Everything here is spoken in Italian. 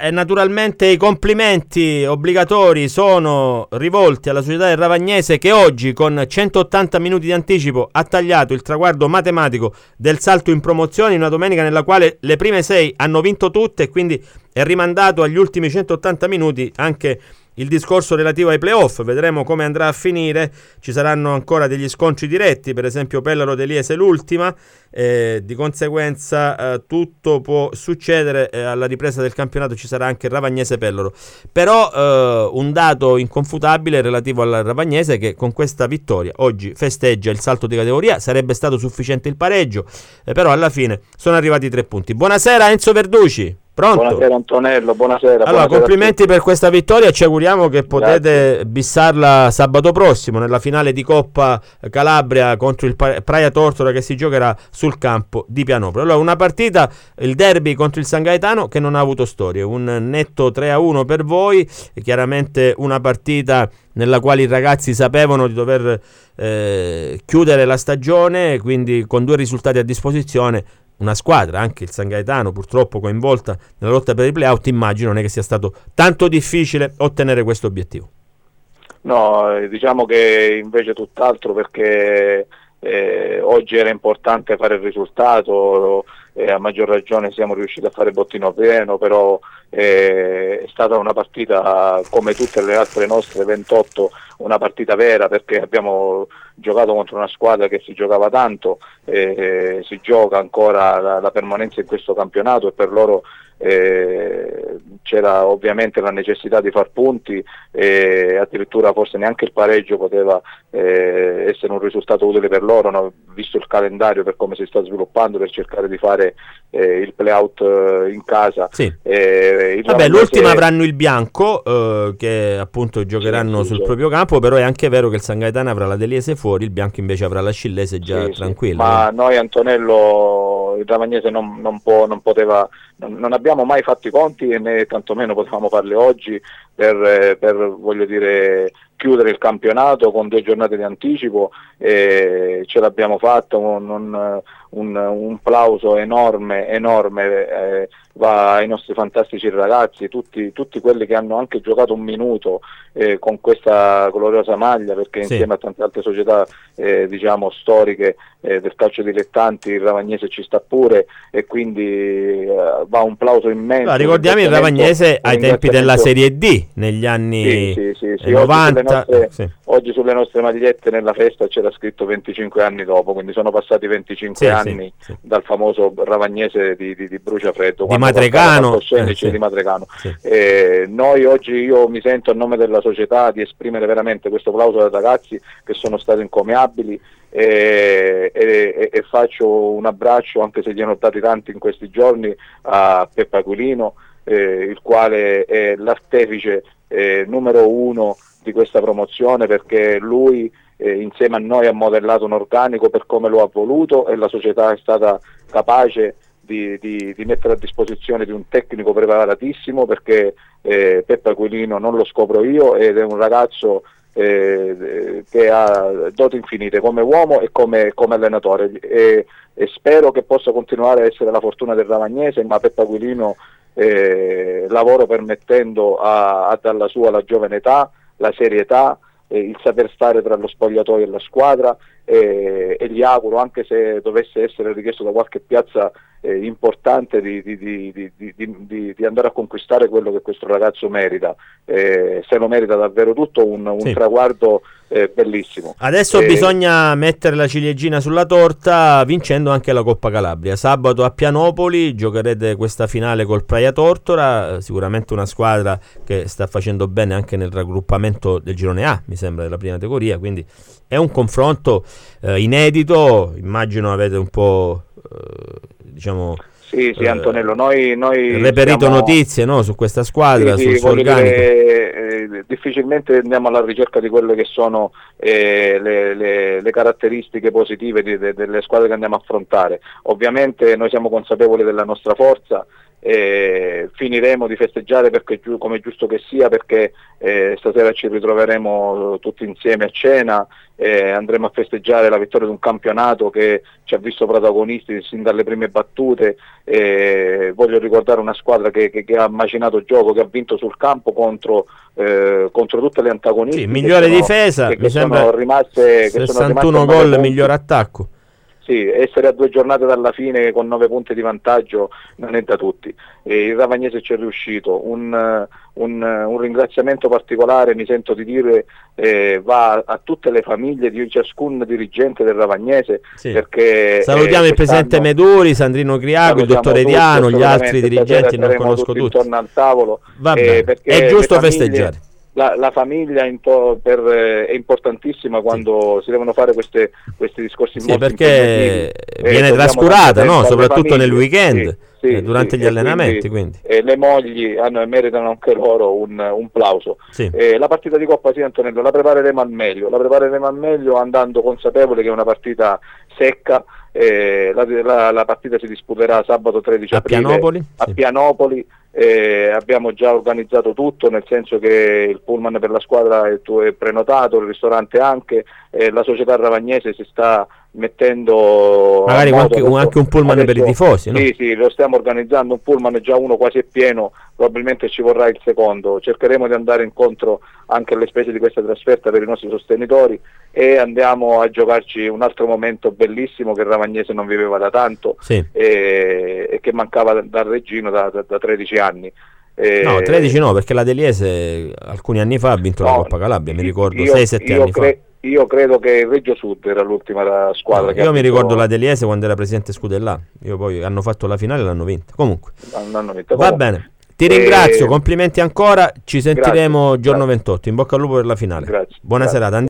naturalmente i complimenti obbligatori sono rivolti alla società del Ravagnese, che oggi con 180 minuti di anticipo ha tagliato il traguardo matematico del salto in promozione in una domenica nella quale le prime 6 hanno vinto tutte, e quindi è rimandato agli ultimi 180 minuti anche il discorso relativo ai playoff. Vedremo come andrà a finire. Ci saranno ancora degli scontri diretti, per esempio Pellaro Deliese l'ultima, di conseguenza tutto può succedere. Alla ripresa del campionato ci sarà anche Ravagnese Pellaro, però un dato inconfutabile relativo al Ravagnese, che con questa vittoria oggi festeggia il salto di categoria. Sarebbe stato sufficiente il pareggio, però alla fine sono arrivati 3 punti. Buonasera Enzo Verduci. Pronto? Buonasera Antonello, buonasera. Allora, buonasera, complimenti per questa vittoria, ci auguriamo che potete bissarla sabato prossimo nella finale di Coppa Calabria contro il Praia Tortora, che si giocherà sul campo di Pianopolo. Allora, una partita, il derby contro il San Gaetano, che non ha avuto storie, un netto 3-1 per voi, e chiaramente una partita nella quale i ragazzi sapevano di dover chiudere la stagione, quindi con 2 risultati a disposizione. Una squadra, anche il San Gaetano, purtroppo coinvolta nella lotta per i play-out, immagino non è che sia stato tanto difficile ottenere questo obiettivo. No, diciamo che invece tutt'altro, perché oggi era importante fare il risultato, a maggior ragione siamo riusciti a fare bottino pieno, però è stata una partita come tutte le altre nostre 28, una partita vera, perché abbiamo giocato contro una squadra che si giocava tanto, si gioca ancora la permanenza in questo campionato, e per loro c'era ovviamente la necessità di far punti, e addirittura forse neanche il pareggio poteva essere un risultato utile per loro, no? Visto il calendario per come si sta sviluppando, per cercare di fare il play-out in casa. Sì. Vabbè, l'ultima avranno il bianco, che appunto giocheranno sul proprio campo, però è anche vero che il San Gaetano avrà la Deliese fuori, il bianco invece avrà la Scillese già tranquillo. Ma noi, Antonello, il Ravagnese non poteva, non abbiamo mai fatto i conti, e né tantomeno potevamo farli oggi per voglio dire, chiudere il campionato con 2 giornate di anticipo, e ce l'abbiamo fatta. Un plauso enorme va ai nostri fantastici ragazzi, tutti quelli che hanno anche giocato un minuto con questa gloriosa maglia, perché insieme a tante altre società diciamo storiche del calcio dilettanti, il Ravagnese ci sta pure, e quindi va un plauso immenso. Allora, ricordiamo il Ravagnese ai tempi della Serie D negli anni 90. Oggi sulle nostre magliette nella festa c'era scritto 25 anni dopo, quindi sono passati 25 anni dal famoso Ravagnese di Bruciafreddo, di Matrecano. Di Matrecano. Noi oggi, io mi sento a nome della società di esprimere veramente questo plauso ai ragazzi, che sono stati incommiabili, e faccio un abbraccio, anche se gli hanno dati tanti in questi giorni, a Peppa Aquilino, il quale è l'artefice numero 1 di questa promozione, perché lui insieme a noi ha modellato un organico per come lo ha voluto, e la società è stata capace di mettere a disposizione di un tecnico preparatissimo, perché Peppa Aquilino non lo scopro io, ed è un ragazzo che ha doti infinite come uomo e come allenatore, e spero che possa continuare a essere la fortuna del Ravagnese, ma Peppa Aquilino, lavoro permettendo, dalla sua la giovane età, la serietà, il saper stare tra lo spogliatoio e la squadra, e gli auguro, anche se dovesse essere richiesto da qualche piazza importante, di andare a conquistare quello che questo ragazzo merita, se lo merita davvero tutto, un traguardo bellissimo. Adesso bisogna mettere la ciliegina sulla torta, vincendo anche la Coppa Calabria. Sabato a Pianopoli giocherete questa finale col Praia Tortora, sicuramente una squadra che sta facendo bene anche nel raggruppamento del girone A, mi sembra, della prima categoria, quindi è un confronto inedito. Immagino avete un po' diciamo sì Antonello, noi reperito notizie, no, su questa squadra, sul suo organico. Difficilmente andiamo alla ricerca di quelle che sono le caratteristiche positive delle squadre che andiamo a affrontare. Ovviamente noi siamo consapevoli della nostra forza, finiremo di festeggiare perché come è giusto che sia, perché stasera ci ritroveremo tutti insieme a cena, andremo a festeggiare la vittoria di un campionato che ci ha visto protagonisti sin dalle prime battute. Voglio ricordare una squadra che ha macinato gioco, che ha vinto sul campo contro tutte le antagonisti. Sì, migliore difesa, mi sembra sono rimaste 61 gol, miglior attacco. Sì, essere a 2 giornate dalla fine con 9 punti di vantaggio non è da tutti. Il Ravagnese ci è riuscito. Un ringraziamento particolare, mi sento di dire, va a tutte le famiglie di ciascun dirigente del Ravagnese. Sì. Perché salutiamo il presidente Meduri, Sandrino Criago, il dottore Diano, gli altri dirigenti, non conosco tutti. Intorno al tavolo. È giusto festeggiare. La famiglia è importantissima quando si devono fare questi discorsi. Sì, perché viene trascurata, no? Soprattutto nel weekend, durante gli allenamenti. Quindi. Le mogli meritano anche loro un plauso. Sì. La partita di Coppa, sì, Antonello, la prepareremo al meglio, andando consapevole che è una partita secca. La partita si disputerà sabato 13 aprile a Pianopoli. Abbiamo già organizzato tutto, nel senso che il pullman per la squadra è prenotato, il ristorante anche, la società ravagnese si sta mettendo magari anche un pullman adesso, per i tifosi, no? Sì, lo stiamo organizzando, un pullman, già uno quasi è pieno, probabilmente ci vorrà il secondo. Cercheremo di andare incontro anche alle spese di questa trasferta per i nostri sostenitori e andiamo a giocarci un altro momento bellissimo che il Ravagnese non viveva da tanto, sì. E che mancava dal Reggino da 13 anni. No, 13 no, perché la Deliese alcuni anni fa ha vinto la Coppa Calabria, mi ricordo 6-7 anni fa. Io credo che il Reggio Sud era l'ultima squadra che io mi ricordo la Deliese quando era presidente Scudellà. Poi hanno fatto la finale e l'hanno vinta. Comunque va bene, ti ringrazio, complimenti ancora, ci sentiremo giorno 28, in bocca al lupo per la finale. Grazie. Buona serata.